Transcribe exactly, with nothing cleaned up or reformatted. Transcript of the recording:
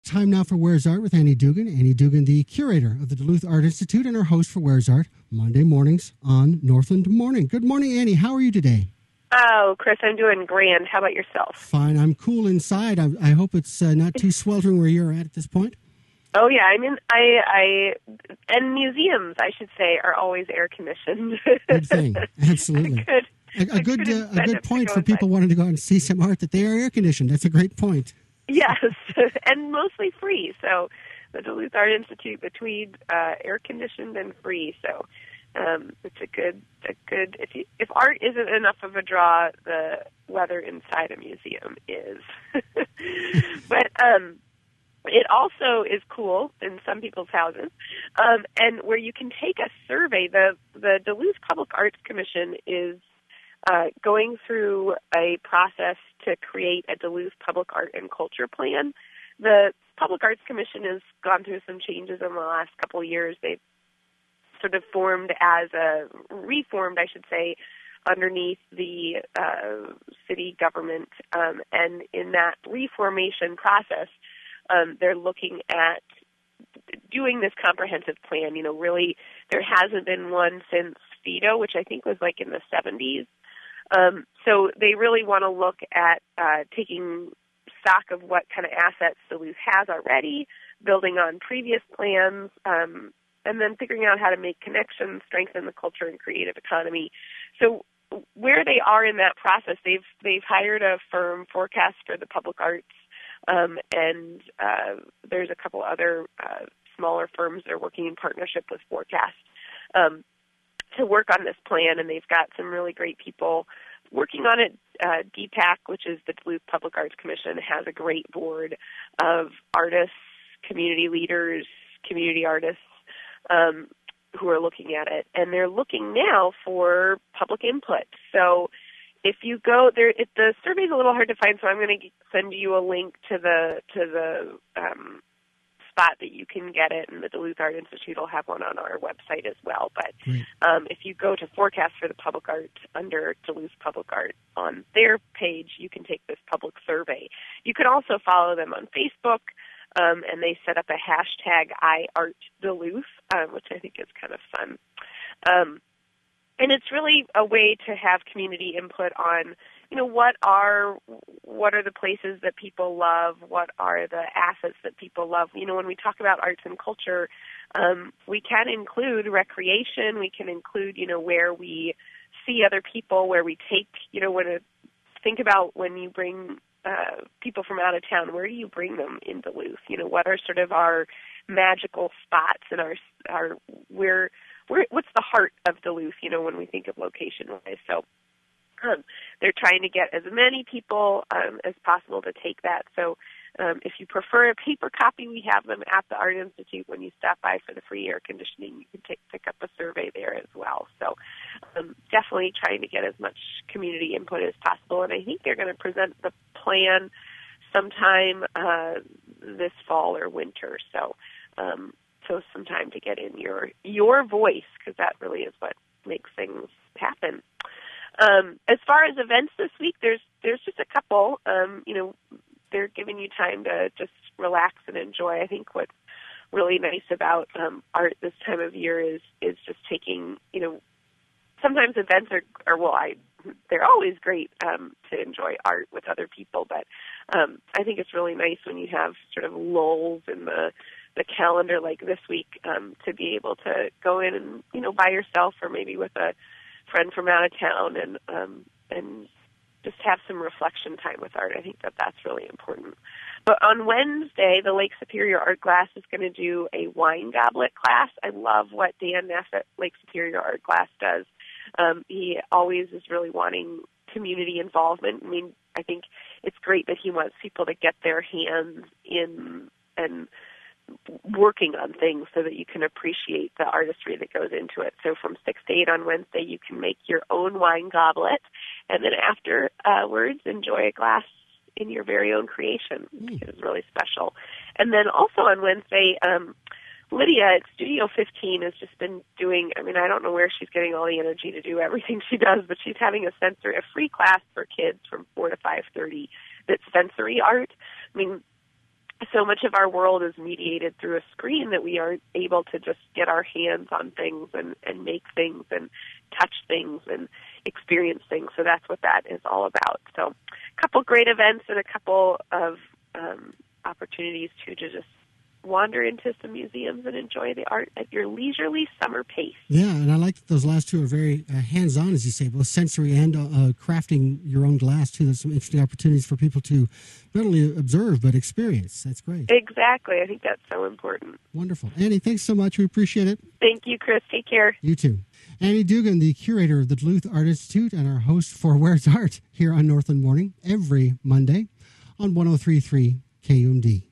Time now for Where's Art with Annie Dugan. Annie Dugan, the curator of the Duluth Art Institute and our host for Where's Art, Monday mornings on Northland Morning. Good morning, Annie. How are you today? Oh, Chris, I'm doing grand. How about yourself? Fine. I'm cool inside. I, I hope it's uh, not too sweltering where you're at at this point. Oh, yeah. I mean, I, I, and museums, I should say, are always air conditioned. Good thing. Absolutely. Good. A, a good, uh, a good point for people wanting to go out and see some art that they are air conditioned. That's a great point. Yes, and mostly free. So the Duluth Art Institute between uh, air conditioned and free. So um, it's a good, a good. If you, if art isn't enough of a draw, the weather inside a museum is. But um, it also is cool in some people's houses, um, and where you can take a survey. The the Duluth Public Arts Commission is Uh, going through a process to create a Duluth Public Art and Culture Plan. The Public Arts Commission has gone through some changes in the last couple of years. They've sort of formed as a, reformed, I should say, underneath the uh, city government. Um, and in that reformation process, um, they're looking at doing this comprehensive plan. You know, really, there hasn't been one since FIDO, which I think was like in the seventies. Um, so they really want to look at uh, taking stock of what kind of assets Duluth has already, building on previous plans, um, and then figuring out how to make connections, strengthen the culture and creative economy. So where they are in that process, they've they've hired a firm, Forecast for the Public Arts, um, and uh, there's a couple other uh, smaller firms that are working in partnership with Forecast Um, to work on this plan, and they've got some really great people working on it. Uh, D PAC, which is the Duluth Public Arts Commission, has a great board of artists, community leaders, community artists um, who are looking at it, and they're looking now for public input. So if you go there, it, the survey's a little hard to find, so I'm going to send you a link to the to the um, spot that you can get it, and the Duluth Art Institute will have one on our website as well. But um, if you go to Forecast for the Public Art under Duluth Public Art on their page, you can take this public survey. You can also follow them on Facebook, um, and they set up a hashtag iArtDuluth, um, which I think is kind of fun. Um, and it's really a way to have community input on, you know, what are what are the places that people love? What are the assets that people love? You know, when we talk about arts and culture, um, we can include recreation. We can include, you know, where we see other people, where we take, you know, when a, think about when you bring uh, people from out of town, where do you bring them in Duluth? You know, what are sort of our magical spots and our our where where what's the heart of Duluth? You know, when we think of location-wise, so. Um, they're trying to get as many people um, as possible to take that. So um, if you prefer a paper copy, we have them at the Art Institute. When you stop by for the free air conditioning, you can take, pick up a survey there as well. So um, definitely trying to get as much community input as possible. And I think they're going to present the plan sometime uh, this fall or winter. So um, so some time to get in your, your voice, because that really is what makes things happen. Um, as far as events this week, there's there's just a couple. Um, you know, they're giving you time to just relax and enjoy. I think what's really nice about um, art this time of year is is just taking, you know, sometimes events are, are well, I they're always great um, to enjoy art with other people, but um, I think it's really nice when you have sort of lulls in the the calendar like this week um, to be able to go in and, you know, by yourself or maybe with a friend from out of town and um, and just have some reflection time with art. I think that that's really important. But on Wednesday, the Lake Superior Art Glass is going to do a wine goblet class. I love what Dan Neff at Lake Superior Art Glass does. Um, he always is really wanting community involvement. I mean, I think it's great that he wants people to get their hands in and working on things so that you can appreciate the artistry that goes into it. So from six to eight on Wednesday, you can make your own wine goblet, and then afterwards, enjoy a glass in your very own creation. Mm. It is really special. And then also on Wednesday, um, Lydia at Studio fifteen has just been doing, I mean, I don't know where she's getting all the energy to do everything she does, but she's having a sensory, a free class for kids from four to five thirty that's sensory art. I mean, so much of our world is mediated through a screen that we aren't able to just get our hands on things and, and make things and touch things and experience things. So that's what that is all about. So a couple great events and a couple of um, opportunities to, to just wander into some museums and enjoy the art at your leisurely summer pace. Yeah, and I like that those last two are very uh, hands-on, as you say, both sensory and uh, uh, crafting your own glass, too. There's some interesting opportunities for people to not only observe, but experience. That's great. Exactly. I think that's so important. Wonderful. Annie, thanks so much. We appreciate it. Thank you, Chris. Take care. You too. Annie Dugan, the curator of the Duluth Art Institute and our host for Where's Art here on Northland Morning every Monday on one oh three point three K U M D.